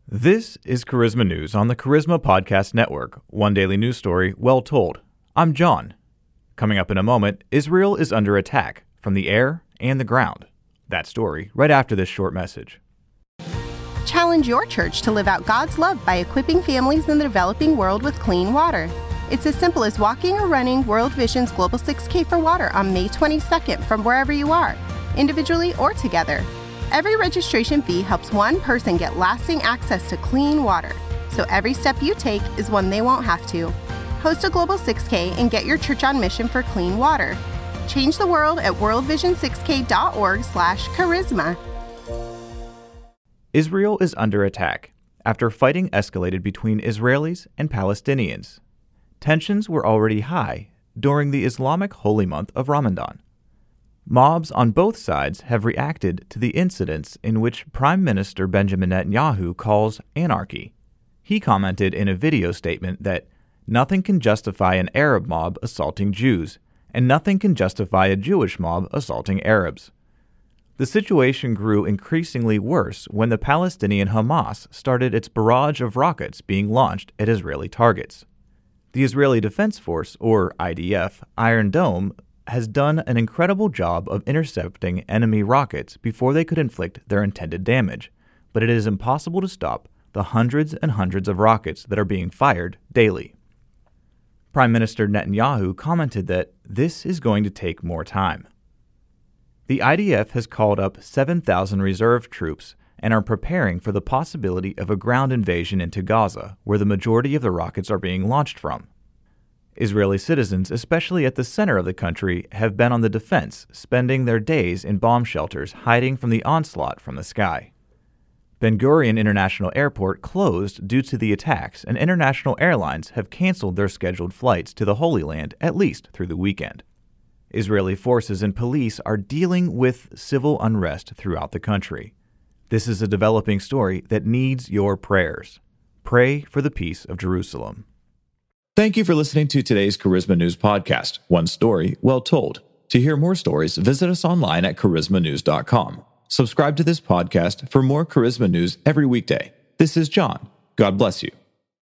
This is Charisma News on the Charisma Podcast Network, one daily news story well told. I'm John. Coming up in a moment, Israel is under attack from the air and the ground. That story right after this short message. Challenge your church to live out God's love by equipping families in the developing world with clean water. It's as simple as walking or running World Vision's Global 6K for Water on May 22nd from wherever you are, individually or together. Every registration fee helps one person get lasting access to clean water, so every step you take is one they won't have to. Host a Global 6K and get your church on mission for clean water. Change the world at worldvision6k.org/charisma. Israel is under attack after fighting escalated between Israelis and Palestinians. Tensions were already high during the Islamic holy month of Ramadan. Mobs on both sides have reacted to the incidents in which Prime Minister Benjamin Netanyahu calls anarchy. He commented in a video statement that nothing can justify an Arab mob assaulting Jews, and nothing can justify a Jewish mob assaulting Arabs. The situation grew increasingly worse when the Palestinian Hamas started its barrage of rockets being launched at Israeli targets. The Israeli Defense Force, or IDF, Iron Dome, has done an incredible job of intercepting enemy rockets before they could inflict their intended damage, but it is impossible to stop the hundreds and hundreds of rockets that are being fired daily. Prime Minister Netanyahu commented that this is going to take more time. The IDF has called up 7,000 reserve troops and are preparing for the possibility of a ground invasion into Gaza, where the majority of the rockets are being launched from. Israeli citizens, especially at the center of the country, have been on the defense, spending their days in bomb shelters hiding from the onslaught from the sky. Ben Gurion International Airport closed due to the attacks, and international airlines have canceled their scheduled flights to the Holy Land at least through the weekend. Israeli forces and police are dealing with civil unrest throughout the country. This is a developing story that needs your prayers. Pray for the peace of Jerusalem. Thank you for listening to today's Charisma News podcast, one story well told. To hear more stories, visit us online at charismanews.com. Subscribe to this podcast for more Charisma News every weekday. This is John. God bless you.